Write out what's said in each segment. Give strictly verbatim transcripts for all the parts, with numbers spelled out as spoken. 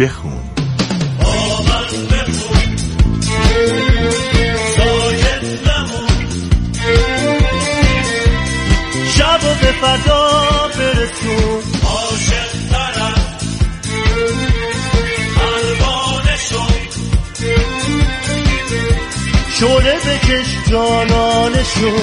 بخون. شب و به فضا برسون، عاشق ترم پروانشو، شعله بکش جانانشو.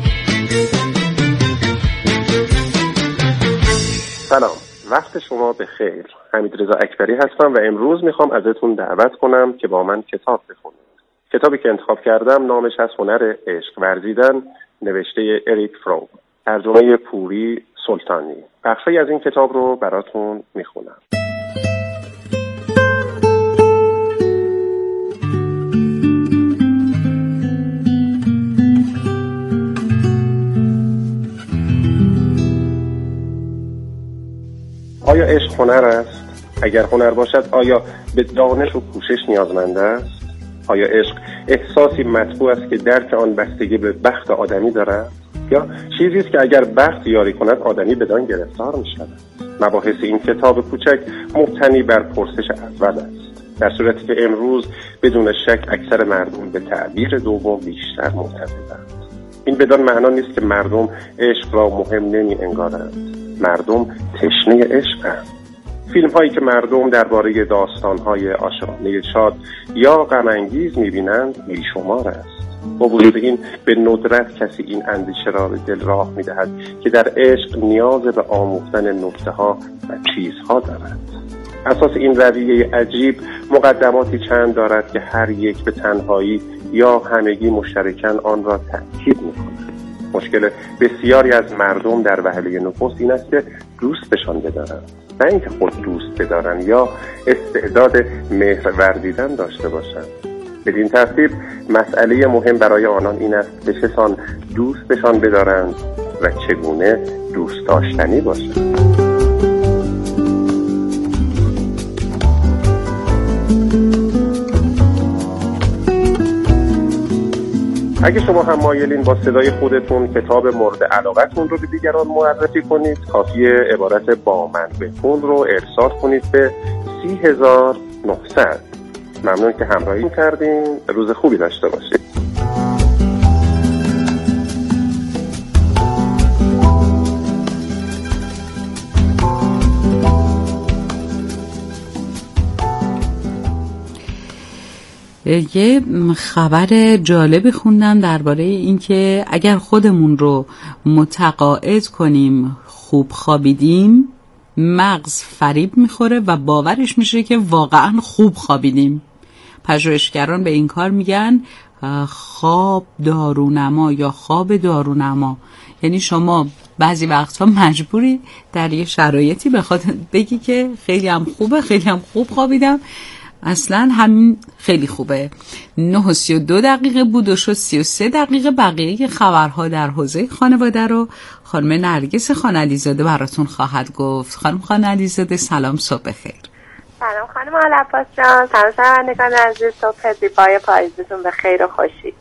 سلام، وقت شما بخیر. حمیدرضا اکبری هستم و امروز میخوام ازتون دعوت کنم که با من کتاب بخونید. کتابی که انتخاب کردم نامش از هنر عشق ورزیدن، نوشته اریک فروم، ترجمه پوری سلطانی. بخشی از این کتاب رو براتون میخونم. آیا عشق هنر است؟ اگر هنر باشد آیا به دانش و کوشش نیازمند است؟ آیا عشق احساسی مطبوع است که درک آن بستگی به بخت آدمی دارد؟ یا چیزی است که اگر بخت یاری کند آدمی بدان گرفتار می شود؟ مباحث این کتاب کوچک مبتنی بر پرسش اول است، در صورتی که امروز بدون شک اکثر مردم به تعبیر دوم بیشتر معتقدند. این بدان معنا نیست که مردم عشق را مهم نمی انگارند. مردم تشنه عشقند. فیلم هایی که مردم درباره داستان های عاشقانه شاد یا غم انگیز می‌بینند بیشمار است. با وجود این به ندرت کسی این اندیشه را به دل راه می‌دهد که در عشق نیاز به آموختن نکته‌ها و چیزها دارد. اساس این رویه عجیب مقدماتی چند دارد که هر یک به تنهایی یا همگی مشترکاً آن را تأکید می‌کند. مشکل بسیاری از مردم در وهله نخست این است که دوستشان بدارند، نه اینکه خود دوست بدارند یا استعداد مهر ورزیدن داشته باشند. بدین ترتیب مسئله مهم برای آنان این است که چسان دوستشان بدارند و چگونه دوست داشتنی باشند. اگه شما هم مایلین با صدای خودتون کتاب مورد علاقتون رو به دیگران معرفی کنید، کافیه عبارت با من بخون رو ارسال کنید به سی هزار و نهصد. ممنون که همراهی کردین. روز خوبی داشته باشید. یه خبر جالبی خوندم درباره اینکه اگر خودمون رو متقاعد کنیم خوب خوابیدیم، مغز فریب میخوره و باورش میشه که واقعا خوب خوابیدیم. پژوهشگران به این کار میگن خواب دارونما یا خواب دارونما. یعنی شما بعضی وقتها مجبوری در یه شرایطی بخواد بگی که خیلی هم خوبه، خیلی هم خوب خوابیدم، اصلا همین خیلی خوبه. نه و سی و دو دقیقه بود و شد سی و سه دقیقه. بقیه خبرها در حوزه خانواده رو خانم نرگس خان علیزاده براتون خواهد گفت. خانم خان علیزاده سلام، صبح بخیر. سلام خانم آلعباس جان، سلام شنوندگان عزیز، صبح زیبای پاییزتون به خیر و خوشی.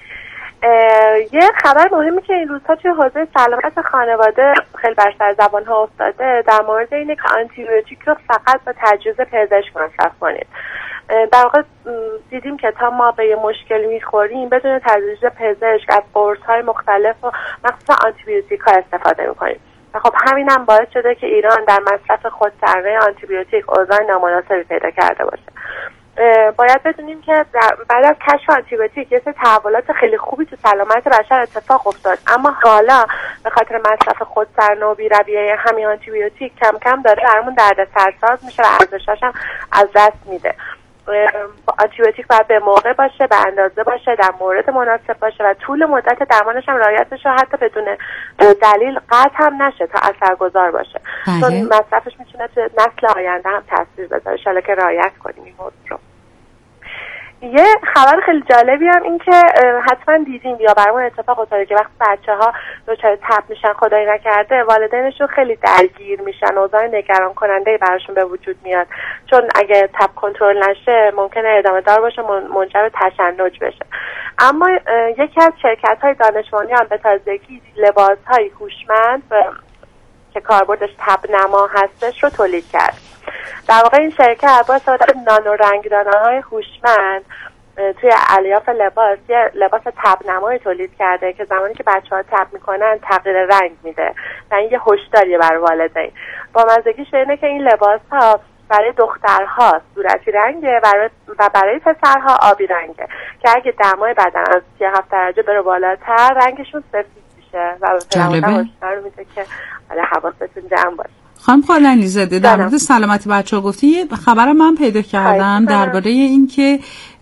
یه خبر مهمی که این روزها توی حوزه سلامت خانواده خیلی بر سر زبان ها افتاده در مورد اینه که آنتیبیوتیک رو فقط با تجویز پزشک مصرف کنید. در واقع دیدیم که تا ما به یه مشکل میخوریم بدون تجویز پزشک از قرص های مختلف و مخصوصا آنتیبیوتیک ها استفاده میکنیم. خب همین هم باعث شده که ایران در مصرف خودسرانه آنتیبیوتیک اوضاع نامناسبی پیدا کرده باشه. باید بدونیم که بعد از کشف آنتیبیوتیک یه سری تحولات خیلی خوبی تو سلامت بشر اتفاق افتاد، اما حالا به خاطر مصرف خودسرانه و بی‌رویه همین آنتیبیوتیک کم کم داره برامون دردسرساز میشه و ارزشش هم از دست میده. آنتیبیوتیک باید به موقع باشه، به اندازه باشه، در مورد مناسب باشه و طول مدت درمانش هم رعایت بشه، حتی بدون دلیل قطع هم نشه تا اثرگذار باشه. چون مصرفش میتونه تو نسل آینده هم تاثیر بذاره. ان شاءالله که رعایت کنیم این موضوع رو. یه خبر خیلی جالبی هم این که حتما دیدین یا برامون اتفاق افتاده که وقتی بچه‌ها دچار تب میشن، خدای نکرده، والدینشون خیلی درگیر میشن، اوضاع نگران کننده براشون به وجود میاد، چون اگه تب کنترل نشه ممکنه ادامه دار باشه، منجر به تشنج بشه. اما یکی از شرکت‌های دانشمندی هم به تازگی لباس‌های هوشمند که کاربردش تب‌نما هستش رو تولید کرد. در واقع این شرکت با استفاده نانو رنگدانه‌های هوشمند توی الیاف لباس یه لباس تب‌نمایی تولید کرده که زمانی که بچه‌ها تب میکنن تغییر رنگ میده و این یه هشداریه برای والدین. با مزگیش اینه که این لباس‌ها برای دخترها صورتی رنگه و برای پسرها آبی رنگه که اگه دمای بدن از سی و هفت درجه بره بالاتر رنگشون سفید میشه و به پدرها هشدار میده که حالا حواستون جمع باشه. خانم خالق‌علی زاده در مورد سلامت بچه‌ها گفتی، یه خبرم من پیدا کردم درباره این که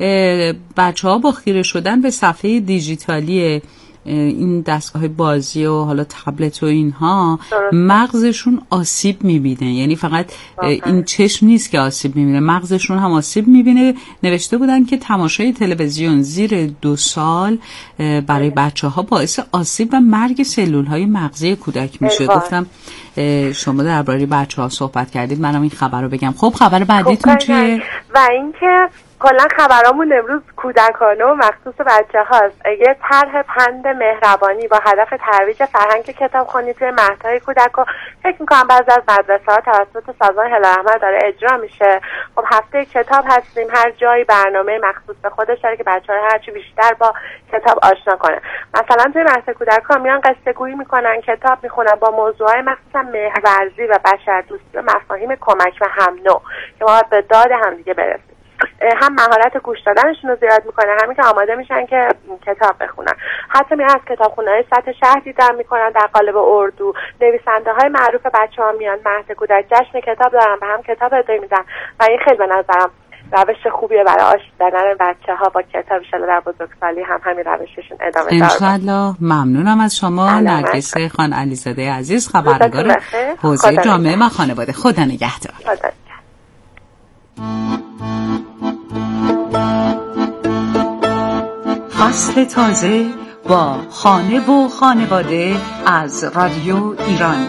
بچه‌ها با خیره شدن به صفحه دیجیتالی این دستگاه بازی و حالا تبلت و اینها مغزشون آسیب میبینه. یعنی فقط این چشم نیست که آسیب میبینه، مغزشون هم آسیب میبینه. نوشته بودن که تماشای تلویزیون زیر دو سال برای بچه ها باعث آسیب و مرگ سلول های مغزی کودک میشه. گفتم شما درباره بچه ها صحبت کردید، منم این خبر رو بگم. خب خبر بعدیتون چیه؟ و اینکه کلا خبرامون امروز کودکانه و مخصوص بچه هاست. یه طرح پند مهربانی با هدف ترویج فرهنگ کتابخوانی توی مهدهای کودک رو فکر میکنم بعضی از مدرسه ها توسط سازمان هلال احمر داره اجرا میشه. خب هفته کتاب هستیم، هر جایی برنامه مخصوص به خودش داره که بچه ها هرچی بیشتر با کتاب آشنا کنه. مثلا توی مهد کودک ها میان قصه گویی میکنن، کتاب میخونن با موضوعهای مخصوصا مهرورزی و بشردوستی و مفاهیم کمک و هم نوع که ما به داد هم دیگه برسیم. هم مهارت گوش دادنشون رو زیاد میکنه، همین که آماده میشن که کتاب بخونن. حتی میان از کتابخونه‌های سطح شهر دیدن میکنن در قالب اردو. نویسنده های معروف بچه ها میان مهد کودک جشن کتاب دارن و هم کتاب ارائه میدن و این خیلی به نظرم روش خوبیه برای آشنا دادن بچه ها با کتاب. ان شاءالله در بزرگسالی هم همین روششون ادامه داره. ان شاءالله. ممنونم از شما نرگس خانق‌علی زاده عزیز، خبرنگار حوزه جامعه و خانواده. خدا نگهدار. خدا. فصل تازه با خانه و خانواده از رادیو ایران.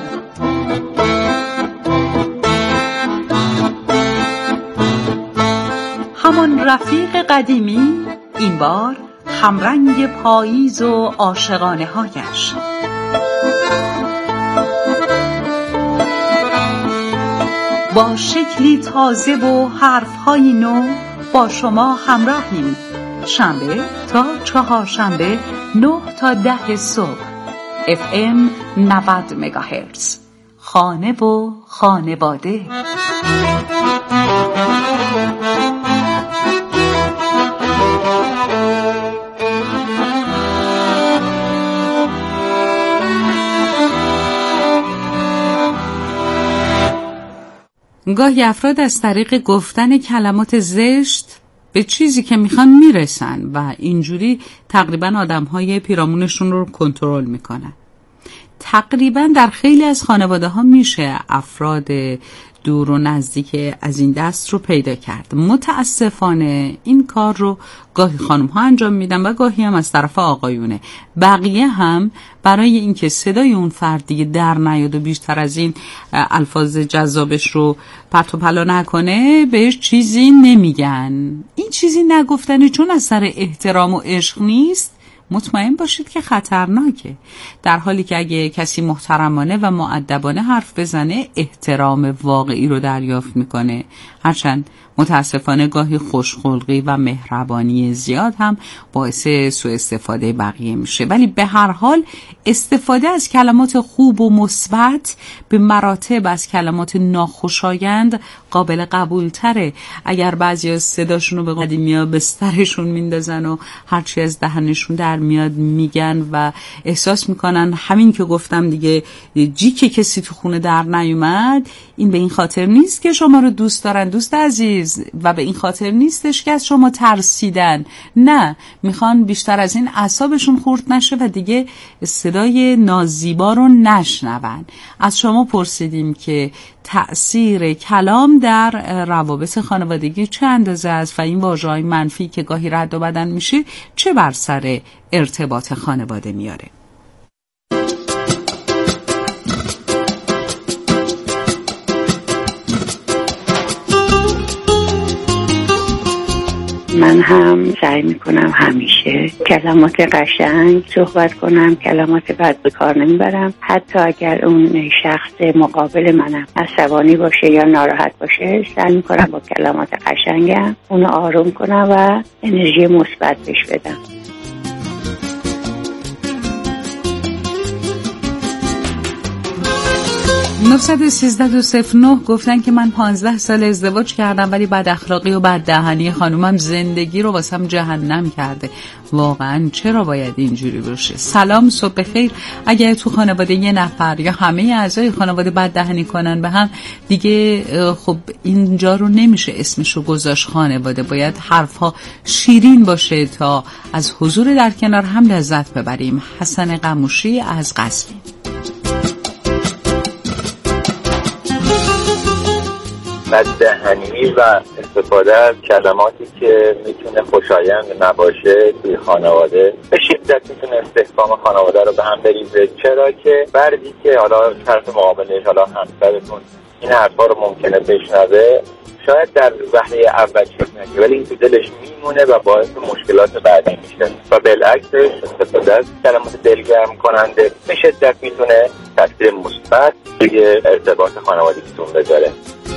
همان رفیق قدیمی، این بار همرنگ پاییز و عاشقانه هایش. با شکلی تازه و حرف‌های نو با شما همراهیم. شنبه تا چهارشنبه نه تا ده صبح اف ام نود مگاهرتز. خانه و خانواده. گاهی افراد از طریق گفتن کلمات زشت به چیزی که میخوان میرسن و اینجوری تقریبا آدمهای پیرامونشون رو کنترل میکنن. تقریبا در خیلی از خانواده ها میشه افراد دور و نزدیک از این دست رو پیدا کرد. متاسفانه این کار رو گاهی خانم ها انجام میدن و گاهی هم از طرف آقایونه. بقیه هم برای اینکه صدای اون فرد دیگه در نیاد و بیشتر از این الفاظ جذابش رو پرت و پلا نکنه بهش چیزی نمیگن. این چیزی نگفتنی چون از سر احترام و عشق نیست، مطمئن باشید که خطرناکه. در حالی که اگه کسی محترمانه و مؤدبانه حرف بزنه احترام واقعی رو دریافت میکنه. هرچند متاسفانه گاهی خوشخلقی و مهربانی زیاد هم باعث سوء استفاده بقیه میشه، ولی به هر حال استفاده از کلمات خوب و مثبت به مراتب از کلمات ناخوشایند قابل قبول تره. اگر بعضیا صداشون رو به قدیمیا به سرشون میندازن و هرچی از دهنشون در میاد میگن و احساس میکنن همین که گفتم دیگه جیک کسی تو خونه در نیومد، این به این خاطر نیست که شما رو دوست دارن دوست عزیز و به این خاطر نیستش که از شما ترسیدن، نه، میخوان بیشتر از این اعصابشون خورد نشه و دیگه صدای نازیبا رو نشنون. از شما پرسیدیم که تأثیر کلام در روابط خانوادگی چه اندازه است و این واژه‌های منفی که گاهی رد و بدل میشه چه بر سر ارتباط خانواده میاره. من هم سعی میکنم همیشه کلمات قشنگ صحبت کنم، کلمات بد به کار نمیبرم. حتی اگر اون شخص مقابل منم عصبانی باشه یا ناراحت باشه، سعی میکنم با کلمات قشنگم اونو آروم کنم و انرژی مثبت بهش بدم. نه یک سه دو صفر نه گفتن که من پانزده سال ازدواج کردم ولی بد اخلاقی و بد دهنی خانومم زندگی رو واسم جهنم کرده. واقعا چرا باید اینجوری باشه؟ سلام، صبح بخیر. اگر تو خانواده یه نفر یا همه اعضای خانواده بد دهنی کنن به هم دیگه، خب اینجا رو نمیشه اسمشو گذاشت خانواده. باید حرفها شیرین باشه تا از حضور در کنار هم لذت ببریم. حسن قموشی از قزوین. بددهنی و استفاده از کلماتی که میتونه خوشایند نباشه توی خانواده به شدت میتونه استحکام خانواده رو به هم بریزه. چرا که فردی که حالا طرف مقابلش، حالا همسرتون، این حرفا رو ممکنه بشنوه، شاید در وهله اول شک نکنه ولی این تو دلش میمونه و باعث مشکلات بعدی میشه و بالعکسش استفاده از کلمات دلگرم کننده به شدت میتونه تاثیر مثبت روی ارتباط خانوادگیتون بذاره.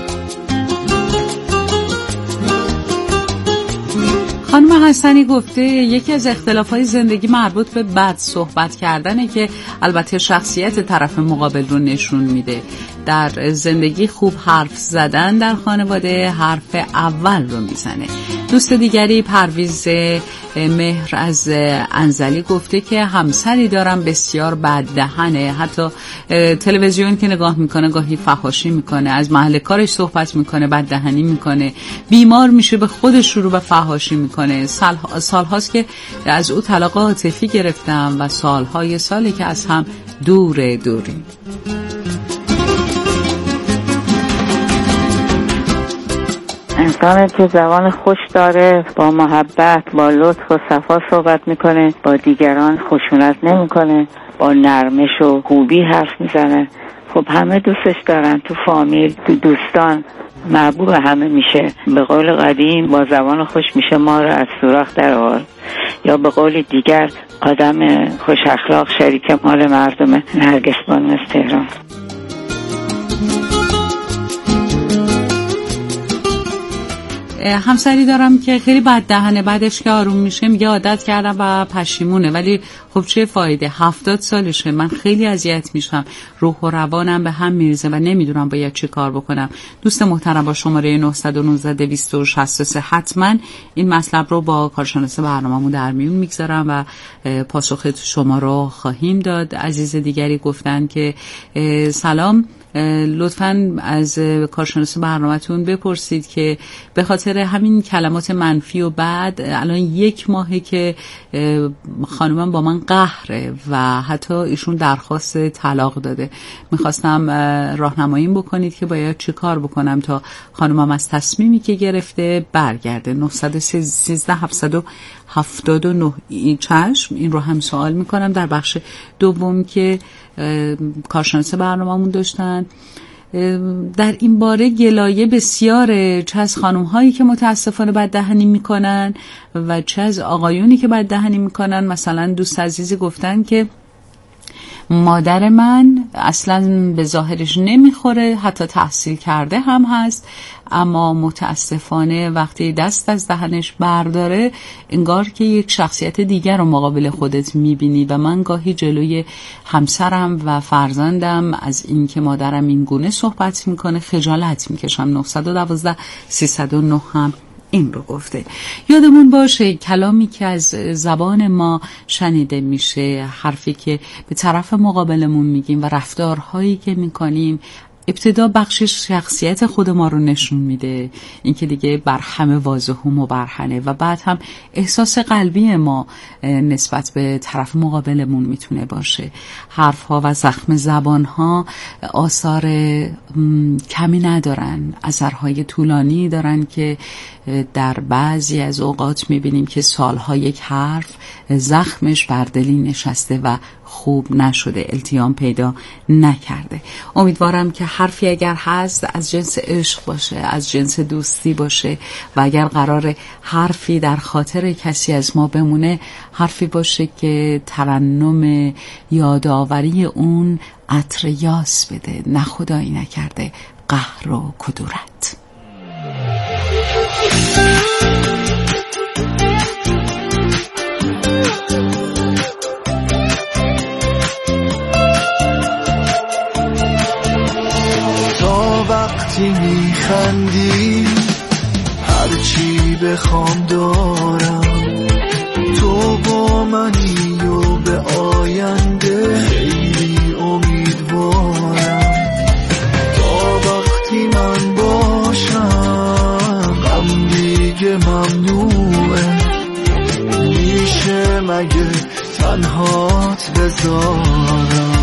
خانم حسنی گفته یکی از اختلاف‌های زندگی مربوط به بد صحبت کردنه که البته شخصیت طرف مقابل رو نشون میده. در زندگی خوب حرف زدن در خانواده حرف اول رو میزنه. دوست دیگری پرویز مهر از انزلی گفته که همسری دارم بسیار بددهنه، حتی تلویزیون که نگاه میکنه گاهی فحاشی میکنه، از محل کارش صحبت میکنه، بددهنی میکنه، بیمار میشه به خودش شروع به فحاشی میکنه. سال سالهاست که از او طلاق عاطفی گرفتم و سالهای سالی که از هم دور دوریم. انسان که زبان خوش داره، با محبت، با لطف و صفا صحبت میکنه، با دیگران خشونت نمیکنه، با نرمش و خوبی حرف میزنه، خب همه دوستش دارن. تو فامیل، تو دوستان محبوب همه میشه. به قول قدیم با زبان خوش میشه ما رو از سوراخ در آورد، یا به قول دیگر آدم خوش اخلاق شریک مال مردمه. نرگس بانو از تهران. همسری دارم که خیلی بد دهنه، بعدش که آروم میشه میگه عادت کردم و پشیمونه، ولی خب چه فایده؟ هفتاد سالشه، من خیلی اذیت میشم، روح و روانم به هم میریزه و نمیدونم باید چه کار بکنم. دوست محترم با شماره نه یک نه دویست و شصت و سه حتما این مطلب رو با کارشناس برنامه‌مون در میون میگذارم و پاسخ شما رو خواهیم داد. عزیز دیگری گفتن که سلام، لطفاً از کارشناس برنامه‌تون بپرسید که به خاطر همین کلمات منفی و بد الان یک ماهه که خانومم با من قهره و حتی ایشون درخواست طلاق داده. میخواستم راهنمایی بکنید که باید چه کار بکنم تا خانومم از تصمیمی که گرفته برگرده. نه یک سه هفت هفت نه چشم. این رو هم سوال میکنم در بخش دوم که کارشناس برنامه‌مون داشتن. در این باره گلایه بسیاره، چه از خانم هایی که متاسفانه بددهنی میکنن و چه از آقایونی که بددهنی میکنن. مثلا دوست عزیزی گفتن که مادر من اصلا به ظاهرش نمیخوره، حتی تحصیل کرده هم هست، اما متاسفانه وقتی دست از دهنش برداره انگار که یک شخصیت دیگر رو مقابل خودت میبینی و من گاهی جلوی همسرم و فرزندم از این که مادرم این گونه صحبت میکنه خجالت میکشم. نه یک دو سه صفر نه هم این رو گفته. یادمون باشه کلامی که از زبان ما شنیده میشه، حرفی که به طرف مقابلمون میگیم و رفتارهایی که میکنیم ابتدا بخشش شخصیت خود ما رو نشون میده، این که دیگه بر همه واضح و مبرهنه، و بعد هم احساس قلبی ما نسبت به طرف مقابلمون میتونه باشه. حرفها و زخم زبانها آثار کمی ندارن، اثرهای طولانی دارن که در بعضی از اوقات میبینیم که سالها یک حرف زخمش بر دلی نشسته و خوب نشده، التیام پیدا نکرده. امیدوارم که حرفی اگر هست از جنس عشق باشه، از جنس دوستی باشه و اگر قرار حرفی در خاطر کسی از ما بمونه، حرفی باشه که ترنم یادآوری اون عطر یاس بده، نه خدایی نکرده قهر و کدورت. تا وقتی میخندی هرچی بخوام دارم، تو با منی و به آینده خیلی امیدوارم. تا وقتی من باشم غم دیگه ممنوعه، میشه مگه تنهات بذارم؟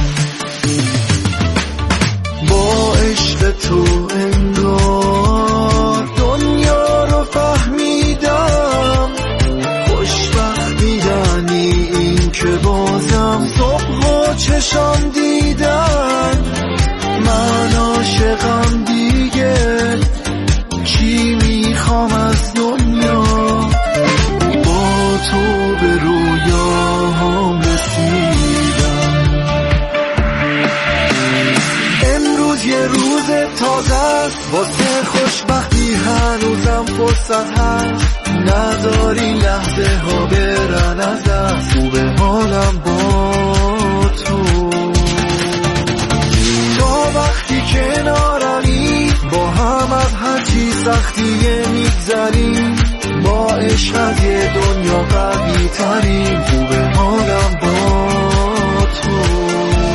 با عشق تو انگار دنیا رو فهمیدم، خوشبختی یعنی این که بازم صبح و چشم دیدن. من عاشقم دیگه، چی میخوام از دنیا؟ با تو به رویاهام رسیدم. امروز یه روز تازه است، واسه خوشبختی هنوزم فرصت هست. نذاری لحظه ها برن از دست، خوبه حالم با تو. تا وقتی کنارمی با هم از هرچی سختیه میگذریم، با عشق از یه دنیا قوی تریم. خوبه حالم با تو.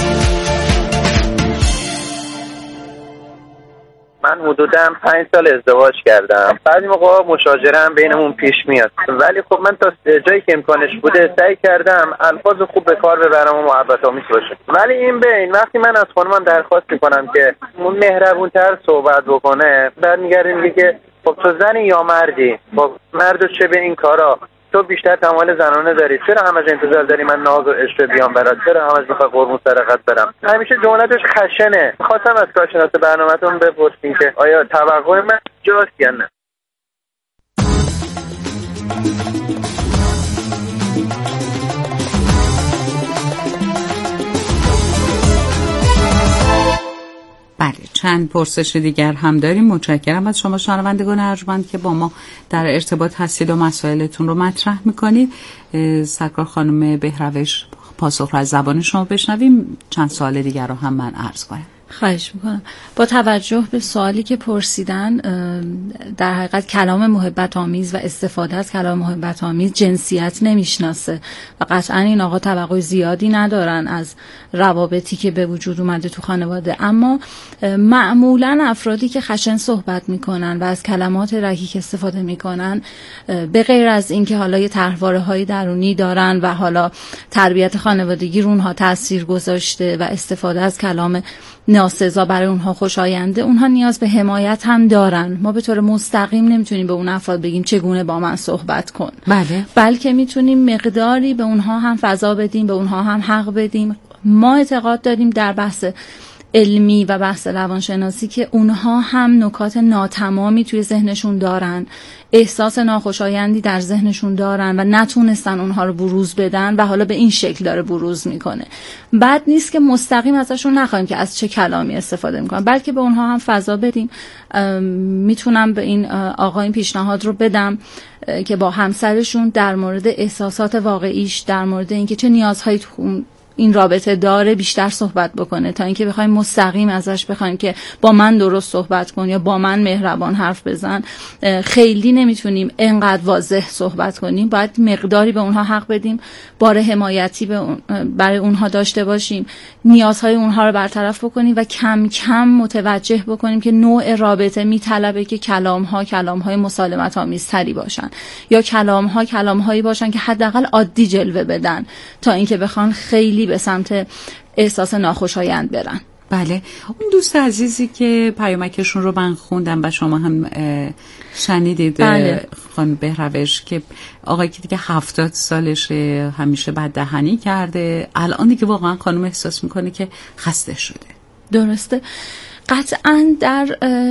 من حدوداً پنج سال ازدواج کردم. بعضی موقع مشاجره هم بینمون پیش میاد، ولی خب من تا جایی که امکانش بوده سعی کردم الفاظ خوب به کار ببرم و محبت آمیز باشه. ولی این بین وقتی من از خانمم درخواست میکنم که مهربونتر صحبت بکنه، بعد میگره میگه که خب تو زنی یا مردی؟ خب مرد چه به این کارا؟ تو بیشتر تمایل زنانه داری، چرا همش انتظار داری من ناز و عشق بیام برات؟ چرا همش میخوای قربون سرقت برم؟ همیشه جملتش خشنه. خواستم از کارشناس برنامه‌تون بپرسین که آیا توقع من جاست یا نه؟ بله، چند پرسش دیگر هم داریم. متشکرم از شما شنوندگان ارجمند که با ما در ارتباط هستید و مسائلتون رو مطرح میکنید. سرکار خانم بهروش پاسخ رو از زبان شما بشنویم. چند سوال دیگر رو هم من عرض کنم. خواهش میکنم. با توجه به سوالی که پرسیدن، در حقیقت کلام محبت آمیز و استفاده از کلام محبت آمیز جنسیت نمیشناسه و قطعا این آقا توقع زیادی ندارن از روابطی که به وجود اومده تو خانواده. اما معمولا افرادی که خشن صحبت میکنن و از کلمات رکیک استفاده میکنن، به غیر از اینکه حالا یه طرحواره های درونی دارن و حالا تربیت خانوادگی رو اونها تاثیر گذاشته و استفاده از کلام ناسزا برای اونها خوشاینده، اونها نیاز به حمایت هم دارن. ما به طور مستقیم نمیتونیم به اون افراد بگیم چگونه با من صحبت کن. بله. بلکه میتونیم مقداری به اونها هم فضا بدیم، به اونها هم حق بدیم. ما اعتقاد داریم در بحث علمی و بحث روانشناسی که اونها هم نکات ناتمامی توی ذهنشون دارن، احساس ناخوشایندی در ذهنشون دارن و نتونستن اونها رو بروز بدن و حالا به این شکل داره بروز میکنه. بد نیست که مستقیم ازشون نخوایم که از چه کلامی استفاده میکنن، بلکه به اونها هم فضا بدیم. میتونم به این آقا این پیشنهاد رو بدم که با همسرشون در مورد احساسات واقعیش، در مورد اینکه چه نیازهایی این رابطه داره بیشتر صحبت بکنه، تا اینکه بخوایم مستقیم ازش بخوایم که با من درست صحبت کن یا با من مهربان حرف بزن. خیلی نمیتونیم انقدر واضح صحبت کنیم، باید مقداری به اونها حق بدیم، بار حمایتی به اون برای اونها داشته باشیم، نیازهای اونها رو برطرف بکنیم و کم کم متوجه بکنیم که نوع رابطه میطلبه که کلام‌ها کلام‌های مسالمت آمیزتری باشن یا کلام‌ها کلام‌هایی باشن که حداقل عادی جلوه بدن، تا اینکه بخوان خیلی به سمت احساس ناخوشایند برن. بله، اون دوست عزیزی که پیامکشون رو من خوندم و شما هم شنیدید، بله. خانم بهروش، که آقایی که دیگه هفتاد سالشه، همیشه بددهنی کرده، الان دیگه واقعا خانم احساس میکنه که خسته شده. درسته. قطعا در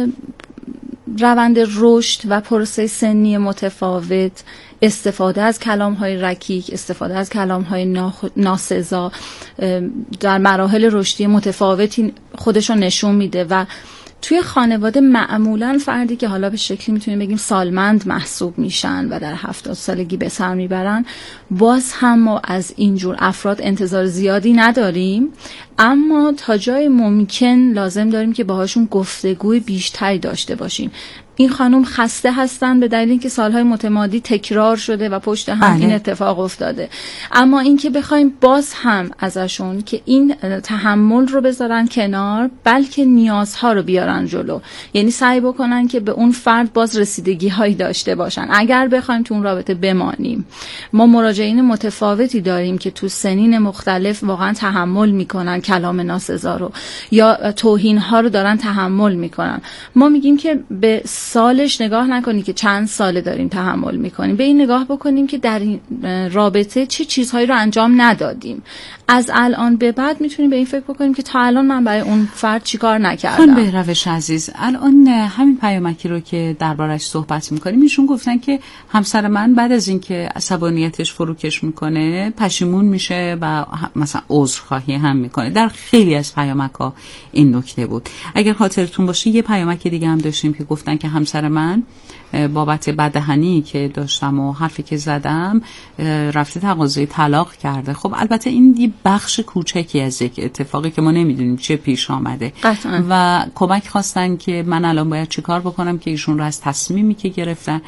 روند رشد و پروسه سنی متفاوت استفاده از کلام‌های رکیک، استفاده از کلام‌های ناسزا در مراحل رشدی متفاوتی خودش رو نشون میده و توی خانواده معمولاً فردی که حالا به شکلی میتونیم بگیم سالمند محسوب میشن و در هفتاد سالگی به سر میبرن، باز هم ما از اینجور افراد انتظار زیادی نداریم، اما تا جای ممکن لازم داریم که باهاشون گفتگوی بیشتری داشته باشیم. این خانم خسته هستن به دلیل اینکه سالهای متمادی تکرار شده و پشت هم بله. این اتفاق افتاده، اما اینکه بخوایم باز هم ازشون که این تحمل رو بذارن کنار، بلکه نیازها رو بیارن جلو، یعنی سعی بکنن که به اون فرد باز رسیدگی هایی داشته باشن. اگر بخوایم تو اون رابطه بمانیم، ما مراجعین متفاوتی داریم که تو سنین مختلف واقعا تحمل میکنن کلام ناسزا رو یا توهین ها رو دارن تحمل میکنن. ما میگیم که به سالش نگاه نکنی که چند ساله داریم تحمل میکنیم، به این نگاه بکنیم که در این رابطه چه چیزهایی رو انجام ندادیم. از الان به بعد میتونیم به این فکر بکنیم که تا الان من برای اون فرد چیکار نکردم. خانم بهروش عزیز، الان همین پیامکی رو که دربارش صحبت میکنیم، ایشون گفتن که همسر من بعد از اینکه عصبانیتش فروکش میکنه پشیمون میشه و مثلا عذرخواهی هم میکنه. در خیلی از پیامک‌ها این نکته بود. اگر خاطرتون باشه یه پیامک دیگه هم داشتیم که گفتن که همسر من بابت بددهنی که داشتم و حرفی که زدم رفته تقاضای طلاق کرده. خب البته این یه بخش کوچکی از یک اتفاقی که ما نمیدونیم چه پیش آمده قطعا. و کمک خواستن که من الان باید چی کار بکنم که ایشون رو از تصمیمی که گرفتن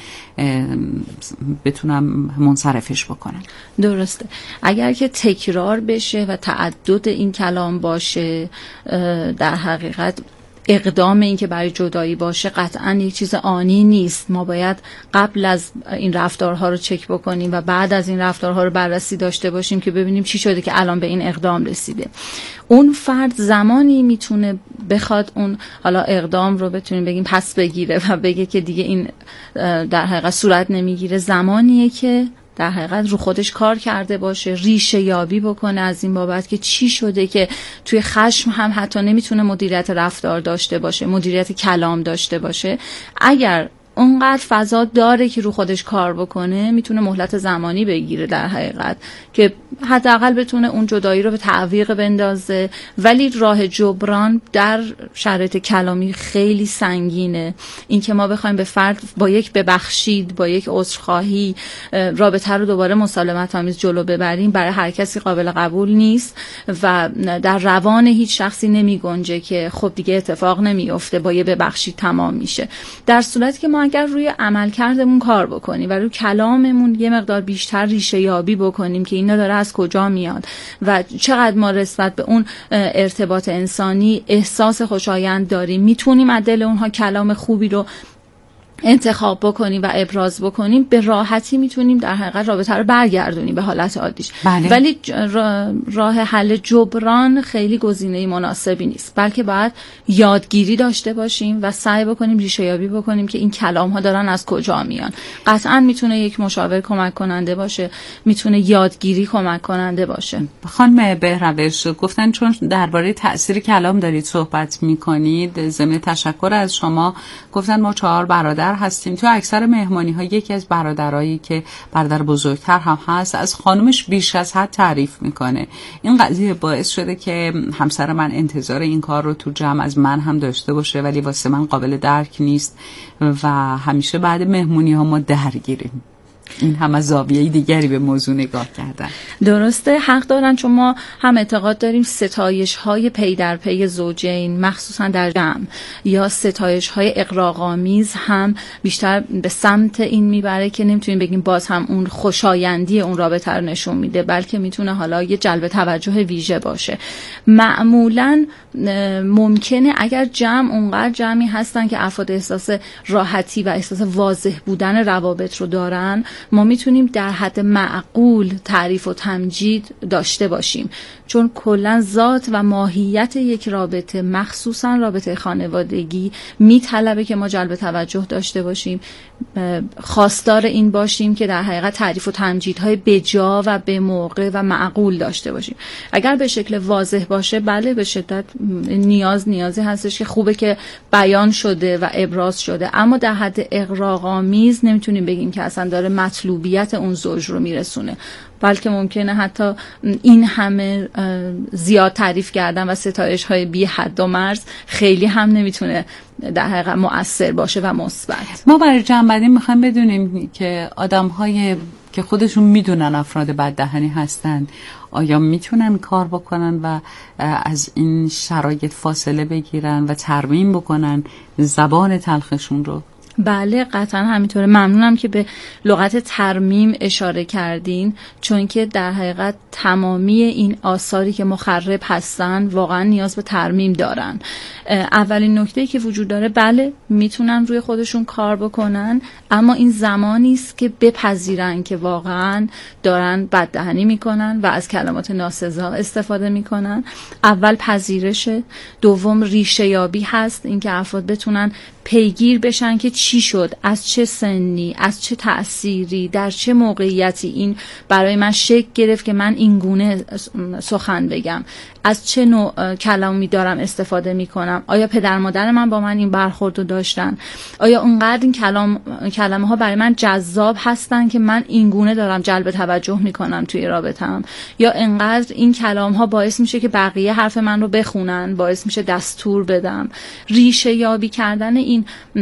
بتونم منصرفش بکنم. درسته. اگر که تکرار بشه و تعدد این کلام باشه، در حقیقت اقدام این که برای جدایی باشه قطعاً یک چیز آنی نیست. ما باید قبل از این رفتارها رو چک بکنیم و بعد از این رفتارها رو بررسی داشته باشیم که ببینیم چی شده که الان به این اقدام رسیده. اون فرد زمانی میتونه بخواد اون حالا اقدام رو بتونیم بگیم پس بگیره و بگه که دیگه این در حقیقت صورت نمیگیره، زمانیه که در حقیقت رو خودش کار کرده باشه، ریشه یابی بکنه از این بابت که چی شده که توی خشم هم حتی نمیتونه مدیریت رفتار داشته باشه، مدیریت کلام داشته باشه. اگر اونقدر فضا داره که رو خودش کار بکنه، میتونه مهلت زمانی بگیره در حقیقت که حداقل بتونه اون جدایی رو به تعویق بندازه. ولی راه جبران در شرایط کلامی خیلی سنگینه. این که ما بخوایم به فرد با یک ببخشید، با یک عذرخواهی رابطه رو دوباره مسالمت آمیز جلو ببریم، برای هر کسی قابل قبول نیست و در روان هیچ شخصی نمی گنجه که خب دیگه اتفاق نمیفته، با یه ببخشید تمام میشه. در صورتی که ما اگر روی عملکردمون کار بکنیم و روی کلاممون یه مقدار بیشتر ریشه یابی بکنیم که اینا داره از کجا میاد و چقدر ما نسبت به اون ارتباط انسانی احساس خوشایند داریم، میتونیم از دل اونها کلام خوبی رو انتخاب بکنیم و ابراز بکنیم، به راحتی میتونیم در حقیقت رابطه رو برگردونیم به حالت عادیش. بله. ولی راه حل جبران خیلی گزینه مناسبی نیست، بلکه باید یادگیری داشته باشیم و سعی بکنیم ریشه یابی بکنیم که این کلام ها دارن از کجا میان. قطعا میتونه یک مشاور کمک کننده باشه، میتونه یادگیری کمک کننده باشه. خانم بهروش گفتن چون درباره تأثیر کلام دارید صحبت میکنید، ضمن تشکر از شما، گفتن ما چهار برادر هستیم. تو اکثر مهمانی ها یکی از برادرایی که برادر بزرگتر هم هست از خانومش بیش از حد تعریف میکنه. این قضیه باعث شده که همسر من انتظار این کار رو تو جمع از من هم داشته باشه، ولی واسه من قابل درک نیست و همیشه بعد مهمونی ها ما درگیریم. این هم از زاویه دیگری به موضوع نگاه کردن. درسته، حق دارن، چون ما هم اعتقاد داریم ستایش های پی در پی زوجین مخصوصا در جمع یا ستایش های اغراق‌آمیز هم بیشتر به سمت این میبره که نمیتونیم بگیم باز هم اون خوشایندی اون رابطه رو نشون میده، بلکه میتونه حالا یه جلب توجه ویژه باشه. معمولا ممکنه اگر جمع اونقدر جمعی هستن که افراد احساس راحتی و احساس واضح بودن روابط رو دارن، ما میتونیم در حد معقول تعریف و تمجید داشته باشیم، چون کلا ذات و ماهیت یک رابطه مخصوصا رابطه خانوادگی میطلبه که ما جلب توجه داشته باشیم، خواستار این باشیم که در حقیقت تعریف و تمجیدهای بجا و به موقع و معقول داشته باشیم. اگر به شکل واضح باشه بله به شدت نیاز نیازی هستش که خوبه که بیان شده و ابراز شده، اما در حد اغراق‌آمیز نمیتونیم بگیم که اصلا داره مطلوبیت اون زوج رو میرسونه، بلکه ممکنه حتی این همه زیاد تعریف کردن و ستایش های بی حد و مرز خیلی هم نمیتونه در حقیقت مؤثر باشه و مثبت. ما برای جنبندی میخوایم بدونیم که آدم های که خودشون میدونن افراد بددهنی هستن آیا میتونن کار بکنن و از این شرایط فاصله بگیرن و ترمیم بکنن زبان تلخشون رو؟ بله قطعا همینطوره. ممنونم که به لغت ترمیم اشاره کردین، چون که در حقیقت تمامی این آثاری که مخرب هستن واقعا نیاز به ترمیم دارن. اولین نکته‌ای که وجود داره بله میتونن روی خودشون کار بکنن، اما این زمانی است که بپذیرن که واقعا دارن بددهنی میکنن و از کلمات ناسزا استفاده میکنن. اول پذیرشه، دوم ریشه یابی هست، اینکه افراد بتونن پیگیر بشن که چی شد، از چه سنی، از چه تأثیری، در چه موقعیتی این برای من شکل گرفت که من این گونه سخن بگم، از چه نوع کلامی دارم استفاده می کنم، آیا پدر مادر من با من این برخورد رو داشتن، آیا اونقدر این کلام کلمه ها برای من جذاب هستن که من این گونه دارم جلب توجه می کنم توی رابطه‌ام، یا انقدر این کلام ها باعث میشه که بقیه حرف من رو بخونن، باعث میشه دستور بدم. ریشه یابی کردن این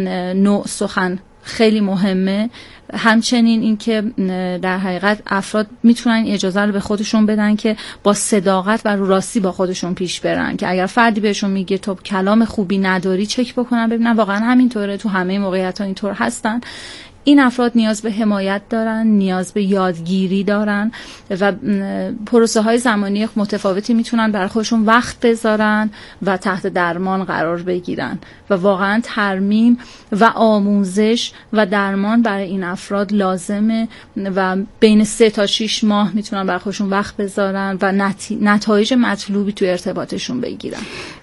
نوع سخن خیلی مهمه. همچنین این که در حقیقت افراد میتونن اجازه رو به خودشون بدن که با صداقت و رو راستی با خودشون پیش برن، که اگر فردی بهشون میگه تو کلام خوبی نداری چک بکنن ببینن واقعا همینطوره، تو همه موقعیت‌ها اینطور هستن. این افراد نیاز به حمایت دارن، نیاز به یادگیری دارن و پروسه های زمانی متفاوتی میتونن برای خودشون وقت بذارن و تحت درمان قرار بگیرن و واقعا ترمیم و آموزش و درمان برای این افراد لازمه و بین سه تا شش ماه میتونن برای خودشون وقت بذارن و نتی... نتایج مطلوبی تو ارتباطشون بگیرن.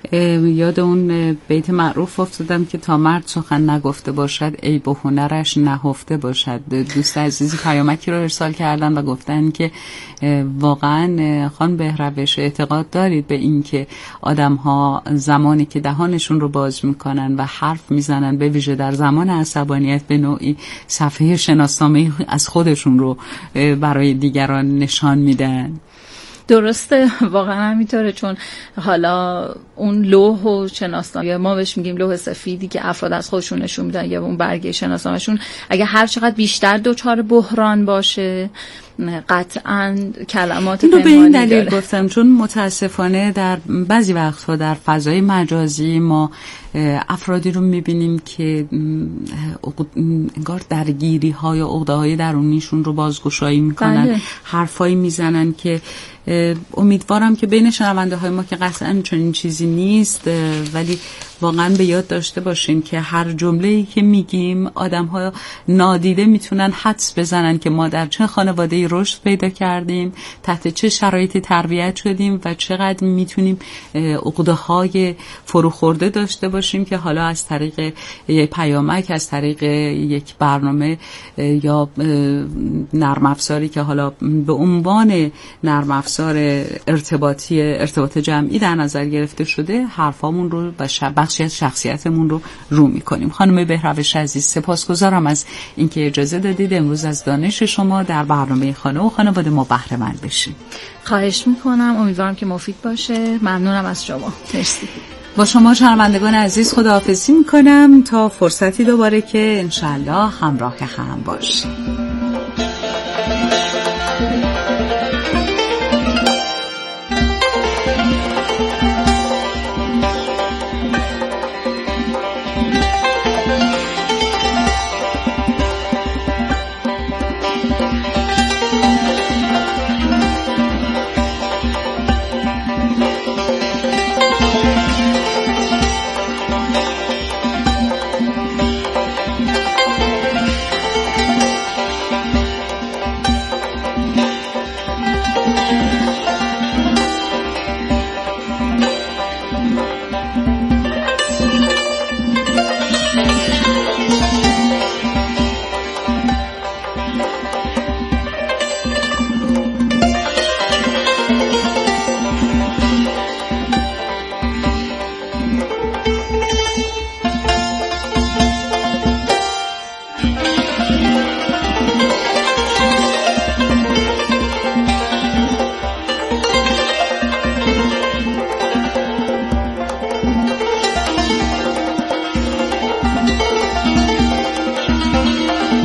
یاد اون بیت معروف افتادم که تا مرد سخن نگفته باشد عیب و هنرش نهفته باشد. دوست عزیزی پیامکی رو ارسال کردن و گفتن که واقعا خانم بهروش اعتقاد دارید به این که آدم ها زمانی که دهانشون رو باز میکنن و حرف میزنن به ویژه در زمان عصبانیت به نوعی صفحه شناسنامه از خودشون رو برای دیگران نشان میدن؟ درسته، واقعا همینطوره، چون حالا اون لوح و شناسنامه، ما بهش میگیم لوح سفیدی که افراد از خودشون نشون میدن، یا اون برگه شناسنامه‌شون اگه هر چقدر بیشتر دچار بحران باشه قطعاً کلمات اینو به این دلیل داره. گفتم چون متاسفانه در بعضی وقتها در فضای مجازی ما افرادی رو میبینیم که انگار درگیری های و عقده های درونیشون رو بازگشایی میکنن، بله. حرفایی میزنن که امیدوارم که بین شنونده های ما که قطعاً چنین چیزی نیست، ولی واقعاً به یاد داشته باشیم که هر جمله‌ای که میگیم آدم ها نادیده میتونن حدس بزنن که ما در چه خانواده‌ای رشد پیدا کردیم، تحت چه شرایطی تربیت شدیم و چقدر میتونیم عقده های فروخورده داشته باشیم که حالا از طریق یک پیامک، از طریق یک برنامه یا نرم افزاری که حالا به عنوان نرم افزار ارتباطی ارتباط جمعی در نظر گرفته شده حرفامون رو و بخشی از شخصیتمون رو رو میکنیم. خانم بهروش عزیز سپاسگزارم از اینکه اجازه دادید امروز از دانش شما در برنامه خانه و خانواده ما بهره مند بشیم. خواهش میکنم، امیدوارم که مفید باشه. ممنونم از شما. مرسی. با شما شنوندگان عزیز خداحافظی میکنم تا فرصتی دوباره که انشالله همراه هم باشیم. میکنم.